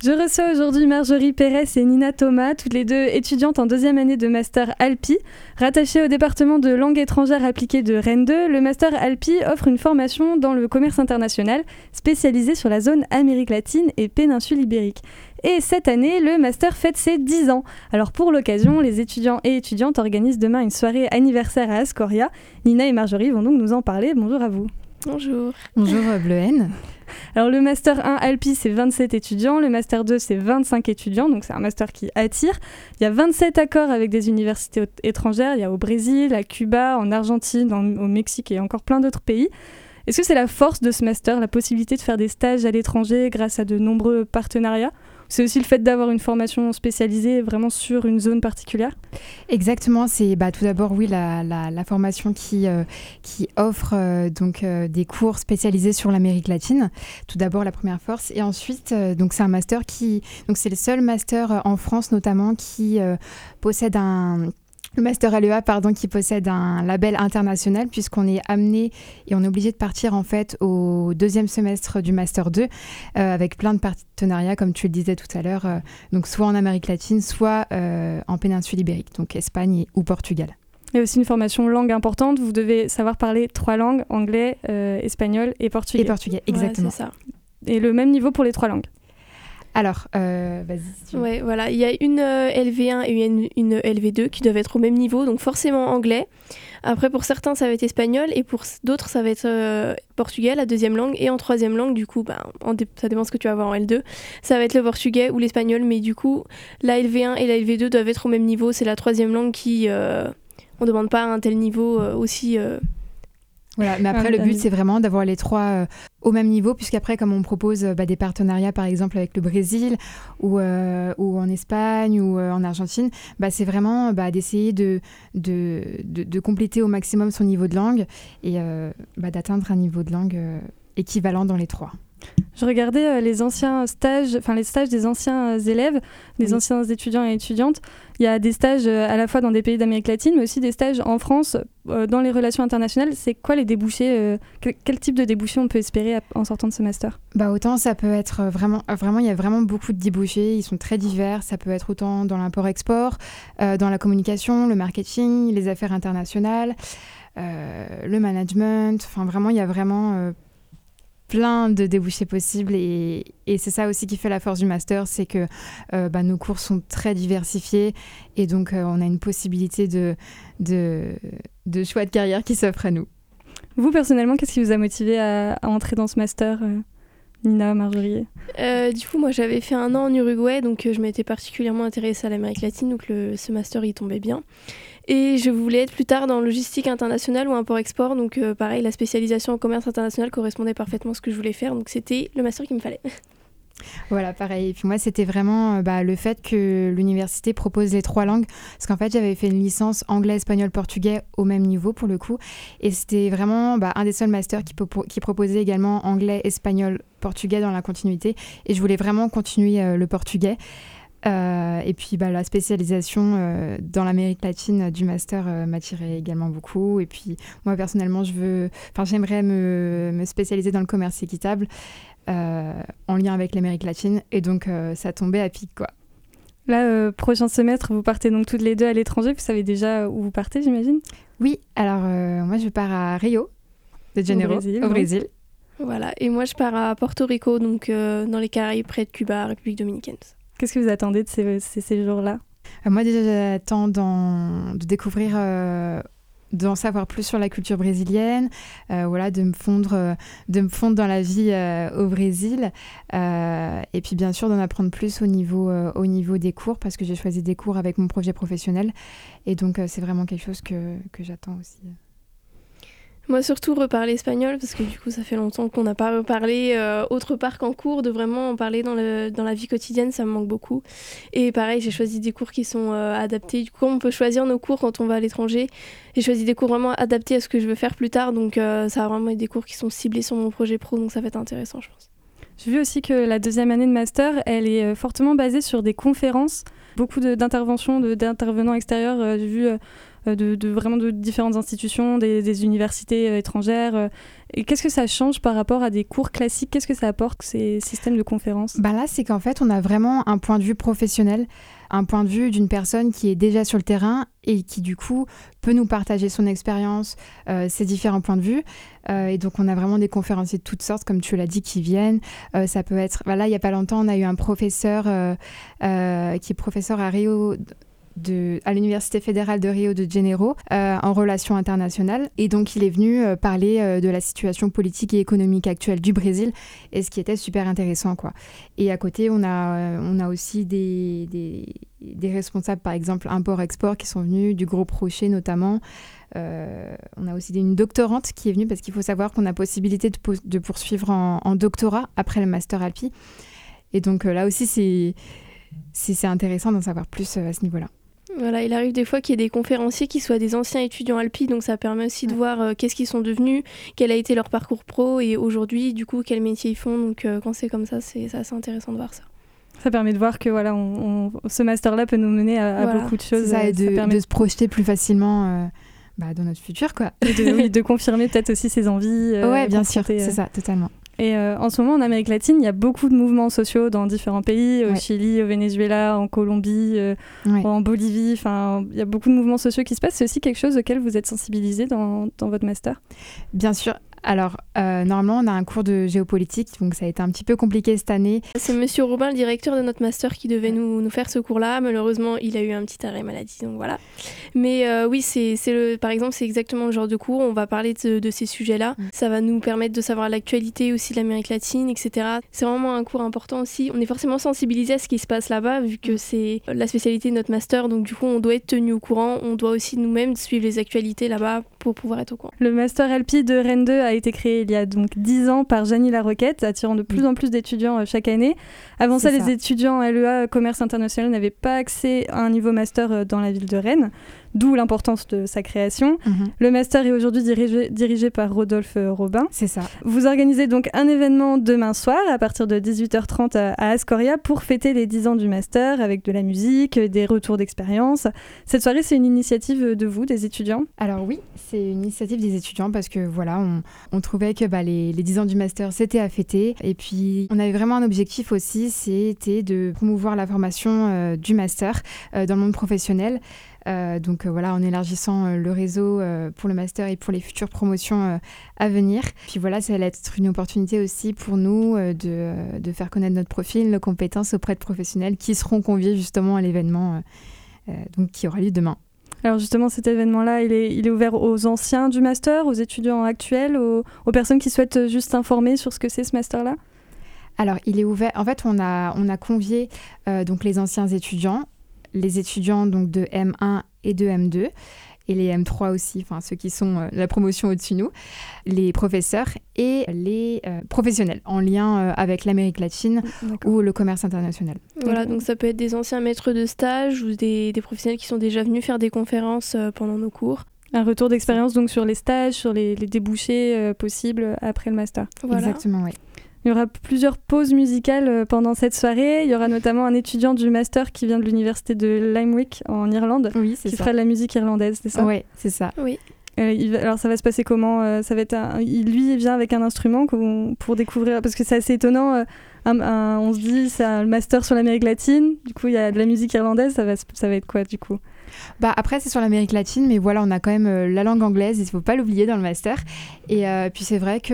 Je reçois aujourd'hui Marjorie Pérez et Nina Thomas, toutes les deux étudiantes en deuxième année de Master ALPI. Rattachées au département de langue étrangère appliquée de Rennes 2, le Master ALPI offre une formation dans le commerce international spécialisée sur la zone Amérique latine et péninsule ibérique. Et cette année, le Master fête ses 10 ans. Alors pour l'occasion, les étudiants et étudiantes organisent demain une soirée anniversaire à Ascoria. Nina et Marjorie vont donc nous en parler. Bonjour à vous. Bonjour. Bonjour Bleuhen. Alors le Master 1 ALPI, c'est 27 étudiants, le Master 2, c'est 25 étudiants, donc c'est un master qui attire. Il y a 27 accords avec des universités étrangères, il y a au Brésil, à Cuba, en Argentine, au Mexique et encore plein d'autres pays. Est-ce que c'est la force de ce master, la possibilité de faire des stages à l'étranger grâce à de nombreux partenariats ? C'est aussi le fait d'avoir une formation spécialisée vraiment sur une zone particulière ? Exactement, c'est tout d'abord oui la formation qui offre des cours spécialisés sur l'Amérique latine. Tout d'abord la première force et ensuite donc c'est un master c'est le seul master en France notamment qui possède le Master LEA, qui possède un label international puisqu'on est amené et on est obligé de partir en fait au deuxième semestre du Master 2 avec plein de partenariats comme tu le disais tout à l'heure, donc soit en Amérique latine, soit en péninsule ibérique, donc Espagne ou Portugal. Il y a aussi une formation langue importante, vous devez savoir parler 3 langues, anglais, espagnol et portugais. Et portugais, exactement. Ouais, c'est ça. Et le même niveau pour les 3 langues. Alors, vas-y. Si tu veux. Ouais, voilà. Il y a une LV1 et une LV2 qui doivent être au même niveau, donc forcément anglais. Après, pour certains, ça va être espagnol et pour d'autres, ça va être portugais, la deuxième langue. Et en troisième langue, du coup, ça dépend ce que tu vas avoir en L2. Ça va être le portugais ou l'espagnol, mais du coup, la LV1 et la LV2 doivent être au même niveau. C'est la troisième langue qui... on ne demande pas un tel niveau aussi... Voilà, mais après, le but, c'est vraiment d'avoir les 3 au même niveau, puisqu'après, comme on propose des partenariats, par exemple, avec le Brésil ou en Espagne ou en Argentine, c'est vraiment d'essayer de compléter au maximum son niveau de langue et d'atteindre un niveau de langue équivalent dans les 3. Je regardais les stages des anciens élèves, des anciens étudiants et étudiantes. Il y a des stages à la fois dans des pays d'Amérique latine, mais aussi des stages en France dans les relations internationales. C'est quoi les débouchés quel type de débouchés on peut espérer en sortant de ce master ? Autant ça peut être vraiment, il y a vraiment beaucoup de débouchés. Ils sont très divers. Ça peut être autant dans l'import-export, dans la communication, le marketing, les affaires internationales, le management. Enfin, vraiment, il y a vraiment... plein de débouchés possibles et c'est ça aussi qui fait la force du master, c'est que nos cours sont très diversifiés et donc on a une possibilité de choix de carrière qui s'offre à nous. Vous personnellement, qu'est-ce qui vous a motivé à entrer dans ce master, Nina, Marjorie ? Du coup, moi j'avais fait 1 an en Uruguay, donc je m'étais particulièrement intéressée à l'Amérique latine, donc ce master y tombait bien. Et je voulais être plus tard dans logistique internationale ou import-export, donc pareil, la spécialisation en commerce international correspondait parfaitement à ce que je voulais faire, donc c'était le master qu'il me fallait. Voilà, pareil. Et puis moi, c'était vraiment le fait que l'université propose les 3 langues, parce qu'en fait, j'avais fait une licence anglais, espagnol, portugais au même niveau pour le coup, et c'était vraiment un des seuls masters qui proposait également anglais, espagnol, portugais dans la continuité, et je voulais vraiment continuer le portugais. Et puis la spécialisation dans l'Amérique latine du master m'attirait également beaucoup. Et puis moi personnellement, j'aimerais me spécialiser dans le commerce équitable en lien avec l'Amérique latine. Et donc ça tombait à pic, quoi. Là, prochain semestre, vous partez donc toutes les deux à l'étranger. Vous savez déjà où vous partez, j'imagine ? Oui, alors moi je pars à Rio de Janeiro, au Brésil. Voilà, et moi je pars à Porto Rico, donc dans les Caraïbes, près de Cuba, République dominicaine. Qu'est-ce que vous attendez de ces séjours-là ? Moi déjà j'attends de découvrir, d'en savoir plus sur la culture brésilienne, de me fondre dans la vie au Brésil, et puis bien sûr d'en apprendre plus au niveau des cours, parce que j'ai choisi des cours avec mon projet professionnel, et donc c'est vraiment quelque chose que j'attends aussi. Moi, surtout reparler espagnol, parce que du coup, ça fait longtemps qu'on n'a pas reparlé autre part qu'en cours, de vraiment en parler dans la vie quotidienne, ça me manque beaucoup. Et pareil, j'ai choisi des cours qui sont adaptés. Du coup, on peut choisir nos cours quand on va à l'étranger. J'ai choisi des cours vraiment adaptés à ce que je veux faire plus tard, donc ça va vraiment être des cours qui sont ciblés sur mon projet pro, donc ça va être intéressant, je pense. J'ai vu aussi que la deuxième année de master, elle est fortement basée sur des conférences, beaucoup d'interventions d'intervenants extérieurs. J'ai vu vraiment de différentes institutions, des universités étrangères. Et qu'est-ce que ça change par rapport à des cours classiques ? Qu'est-ce que ça apporte, ces systèmes de conférences ? Là, c'est qu'en fait, on a vraiment un point de vue professionnel, un point de vue d'une personne qui est déjà sur le terrain et qui, du coup, peut nous partager son expérience, ses différents points de vue. Et donc, on a vraiment des conférenciers de toutes sortes, comme tu l'as dit, qui viennent. Ça peut être... Là, il n'y a pas longtemps, on a eu un professeur qui est professeur à l'Université fédérale de Rio de Janeiro en relations internationales. Et donc, il est venu parler de la situation politique et économique actuelle du Brésil, et ce qui était super intéressant, quoi. Et à côté, on a aussi des responsables, par exemple, import-export, qui sont venus, du Groupe Rocher notamment. On a aussi une doctorante qui est venue, parce qu'il faut savoir qu'on a possibilité de poursuivre en doctorat après le Master Alpi. Et donc, là aussi, c'est intéressant d'en savoir plus à ce niveau-là. Voilà, il arrive des fois qu'il y ait des conférenciers qui soient des anciens étudiants Alpi, donc ça permet aussi de voir qu'est-ce qu'ils sont devenus, quel a été leur parcours pro et aujourd'hui, du coup, quel métier ils font. Donc quand c'est comme ça, c'est assez intéressant de voir ça. Ça permet de voir que voilà, ce master-là peut nous mener à beaucoup de choses. C'est ça, et de se projeter plus facilement dans notre futur, quoi. Et de confirmer peut-être aussi ses envies. Ouais, bien sûr, c'est ça, totalement. Et en ce moment, en Amérique latine, il y a beaucoup de mouvements sociaux dans différents pays, au Chili, au Venezuela, en Colombie, en Bolivie. Enfin, il y a beaucoup de mouvements sociaux qui se passent. C'est aussi quelque chose auquel vous êtes sensibilisé dans votre master ? Bien sûr. Alors, normalement, on a un cours de géopolitique, donc ça a été un petit peu compliqué cette année. C'est Monsieur Robin, le directeur de notre master, qui devait nous faire ce cours-là. Malheureusement, il a eu un petit arrêt maladie, donc voilà. Mais oui, par exemple, c'est exactement le genre de cours. On va parler de ces sujets-là. Ça va nous permettre de savoir l'actualité aussi de l'Amérique latine, etc. C'est vraiment un cours important aussi. On est forcément sensibilisé à ce qui se passe là-bas, vu que c'est la spécialité de notre master. Donc du coup, on doit être tenu au courant. On doit aussi nous-mêmes suivre les actualités là-bas pour pouvoir être au courant. Le Master Alpi de Rennes 2 a été créé il y a donc 10 ans par Janie Laroquette, attirant de plus en plus d'étudiants chaque année. Avant ça, les étudiants LEA Commerce International n'avaient pas accès à un niveau master dans la ville de Rennes, d'où l'importance de sa création. Le master est aujourd'hui dirigé par Rodolphe Robin. C'est ça. Vous organisez donc un événement demain soir à partir de 18h30 à Ascoria pour fêter les 10 ans du master avec de la musique, des retours d'expérience. Cette soirée, c'est une initiative de vous, des étudiants ? Alors oui, c'est une initiative des étudiants parce que voilà, on trouvait que les 10 ans du master, c'était à fêter. Et puis, on avait vraiment un objectif aussi, c'était de promouvoir la formation du master dans le monde professionnel. Donc voilà, en élargissant le réseau pour le master et pour les futures promotions à venir. Puis voilà, ça va être une opportunité aussi pour nous de faire connaître notre profil, nos compétences auprès de professionnels qui seront conviés justement à l'événement donc qui aura lieu demain. Alors justement, cet événement-là, il est ouvert aux anciens du master, aux étudiants actuels, aux personnes qui souhaitent juste s'informer sur ce que c'est ce master-là ? Alors, il est ouvert. En fait, on a convié donc les anciens étudiants, les étudiants donc de M1 et de M2, et les M3 aussi, enfin ceux qui sont la promotion au-dessus de nous, les professeurs et les professionnels en lien avec l'Amérique latine ou le commerce international. Voilà, donc ça peut être des anciens maîtres de stage ou des professionnels qui sont déjà venus faire des conférences pendant nos cours. Un retour d'expérience donc sur les stages, sur les débouchés possibles après le master. Voilà. Exactement, oui. Il y aura plusieurs pauses musicales pendant cette soirée. Il y aura notamment un étudiant du master qui vient de l'université de Limerick en Irlande, qui fera de la musique irlandaise, c'est ça ? Oui, c'est ça. Oui. Alors ça va se passer comment ? Ça va être lui, il vient avec un instrument pour découvrir, parce que c'est assez étonnant. On se dit, c'est un master sur l'Amérique latine. Du coup, il y a de la musique irlandaise. Ça va être quoi du coup ? Après, c'est sur l'Amérique latine, mais voilà, on a quand même la langue anglaise, il ne faut pas l'oublier dans le master. Et puis c'est vrai que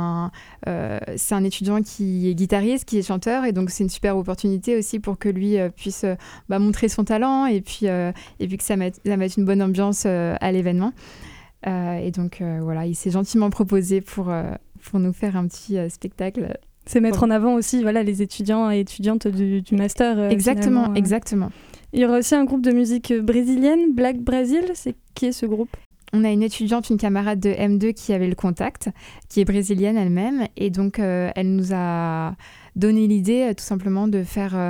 c'est un étudiant qui est guitariste, qui est chanteur, et donc c'est une super opportunité aussi pour que lui puisse montrer son talent et puis que ça mette une bonne ambiance à l'événement. Et donc voilà, il s'est gentiment proposé pour nous faire un petit spectacle. C'est mettre en avant aussi les étudiants et étudiantes du master. Exactement. Il y aura aussi un groupe de musique brésilienne, Black Brazil. Qui est ce groupe ? On a une étudiante, une camarade de M2 qui avait le contact, qui est brésilienne elle-même. Et donc, elle nous a donné l'idée tout simplement de faire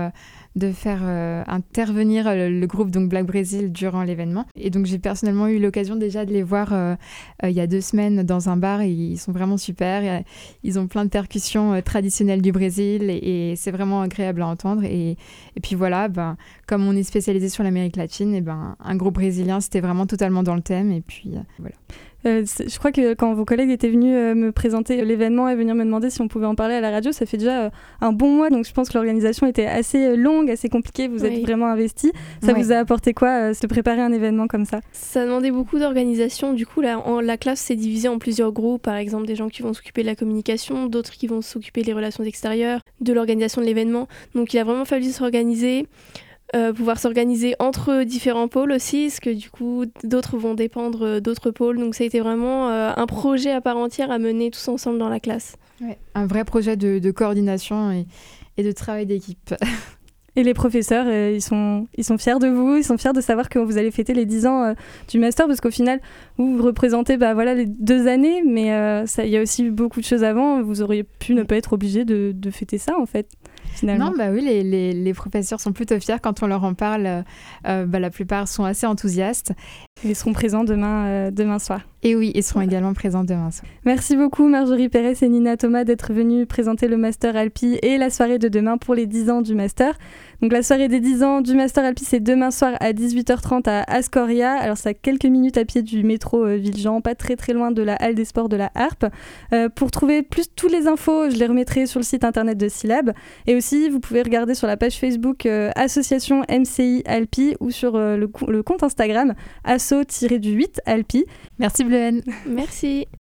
de faire intervenir le groupe donc Black Brésil durant l'événement. Et donc j'ai personnellement eu l'occasion déjà de les voir il y a 2 semaines dans un bar et ils sont vraiment super. Ils ont plein de percussions traditionnelles du Brésil et c'est vraiment agréable à entendre. Et puis voilà, comme on est spécialisé sur l'Amérique latine, un groupe brésilien, c'était vraiment totalement dans le thème. Et puis voilà. Je crois que quand vos collègues étaient venus me présenter l'événement et venir me demander si on pouvait en parler à la radio, ça fait déjà un bon mois, donc je pense que l'organisation était assez longue, assez compliquée, vous êtes vraiment investis. Ça vous a apporté quoi de préparer un événement comme ça ? Ça demandait beaucoup d'organisation, du coup la classe s'est divisée en plusieurs groupes, par exemple des gens qui vont s'occuper de la communication, d'autres qui vont s'occuper des relations extérieures, de l'organisation de l'événement, donc il a vraiment fallu s'organiser. Pouvoir s'organiser entre différents pôles aussi, parce que du coup d'autres vont dépendre d'autres pôles, donc ça a été vraiment un projet à part entière à mener tous ensemble dans la classe. Ouais, un vrai projet de coordination et de travail d'équipe. Et les professeurs, ils sont fiers de vous, ils sont fiers de savoir que vous allez fêter les 10 ans du master, parce qu'au final, vous représentez les 2 années, mais il y a aussi beaucoup de choses avant. Vous auriez pu ne pas être obligé de fêter ça, en fait, finalement. Non, oui, les professeurs sont plutôt fiers quand on leur en parle. La plupart sont assez enthousiastes. Ils seront présents demain soir. Et oui, ils seront également présents demain soir. Merci beaucoup Marjorie Pérez et Nina Thomas d'être venues présenter le Master Alpi et la soirée de demain pour les 10 ans du Master. Donc la soirée des 10 ans du Master Alpi, c'est demain soir à 18h30 à Ascoria. Alors c'est à quelques minutes à pied du métro Villejean, pas très très loin de la halle des sports de la Harpe. Pour trouver toutes les infos, je les remettrai sur le site internet de Silab. Et aussi, vous pouvez regarder sur la page Facebook Association MCI Alpi ou sur le compte Instagram asso-8 Alpi. Merci Bleuhen. Merci.